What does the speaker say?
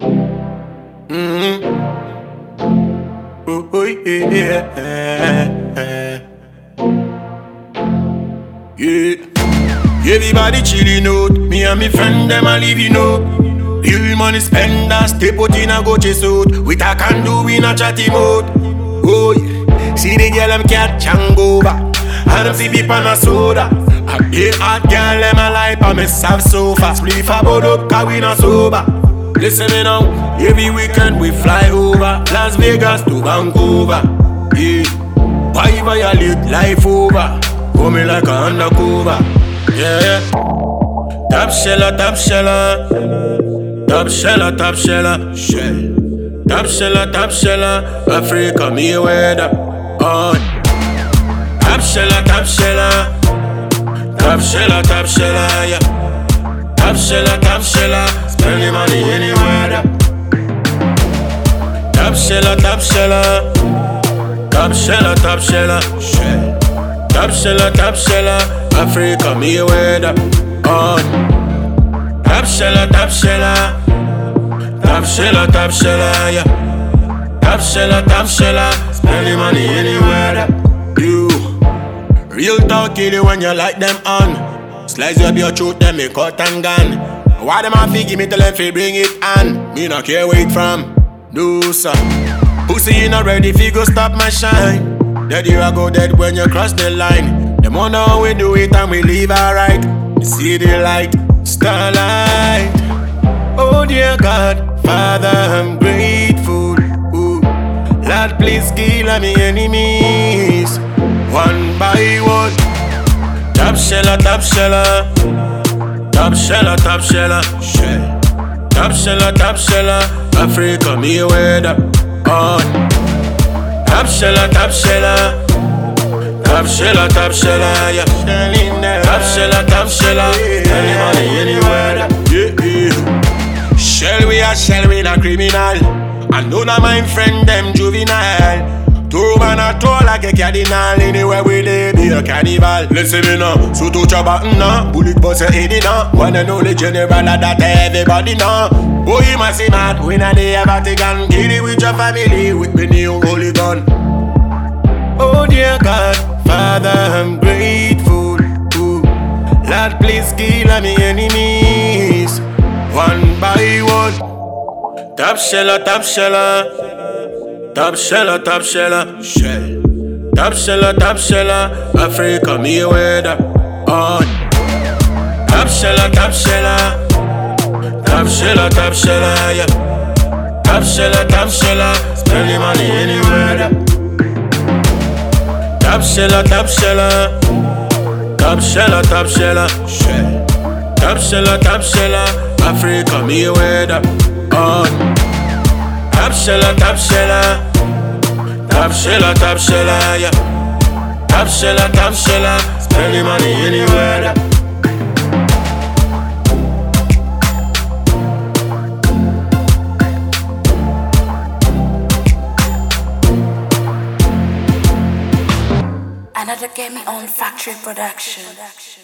Oh, yeah. Everybody chillin' out. Me and me friend them a living up. Real money spender, stay put in a go chase out. With a can do in a chatty mode. Oh yeah. See the girl them catch and go back. And them see people on a soda. A big hot girl them a life and me serve so fast. Split a board up cause we not sober. Listen me now. Every weekend we fly over Las Vegas to Vancouver. Yeah. Why violate life over? Coming like a undercover. Yeah. Top sheller, top sheller. Top sheller, top sheller. Shell. Top sheller, top sheller. Africa, me weather. On. Top sheller, top sheller. Top sheller, top sheller, yeah. Top sheller, top sheller. Spend the money anywhere. Top sheller, top sheller. Top sheller, top sheller. Shell. Top sheller, top sheller. Africa, me weather. On. Top sheller, top sheller. Top sheller, top sheller, yeah. Top sheller, top sheller. Spend the money anywhere. You. Real talk kill you when you like them on. Slice up your throat, them make cut and gun. Why them a fi give me till them fi bring it on? Me not care where it from. No sir. Pussy you not ready fi go stop my shine. Dead you a go dead when you cross the line. Them wonder how we do it and we leave alright. You see the light, starlight. Oh dear God, Father I'm grateful. Ooh. Lord please kill me enemies one by one. Top sheller, top sheller. Top sheller, top sheller. Shell. Top sheller, top sheller. Africa, me weather. On. Top sheller, top sheller. Top sheller, top sheller, yeah. Top sheller, top sheller. Any money, anywhere. Yeah. Shell we not criminal. And none of my friend them juvenile. Two man a toe like a cardinal. Anywhere we live be a carnival. Listen me now, so touch a button now. Bullet bust your head in now. Wanna know the general that everybody know. Boy you must see mad, we not the Vatican. Kill it with your family, with me new holy gun. Oh dear God, Father I'm grateful. Ooh. Lord please kill me enemies one by one. Top sheller, top sheller. Top sheller, top sheller. Shell. Top sheller, top sheller. Africa, me weather. On. Top sheller, top sheller. Top sheller, top sheller, yeah. Top sheller, top sheller. Spend the money anywhere. Top sheller, top sheller. Top sheller, top sheller. Shell. Top sheller, top sheller. Africa, me weather. On. Top sheller, top sheller. Top sheller, top sheller, yeah. Top sheller, top sheller. Spend the money anywhere. Another Get Me On Factory production.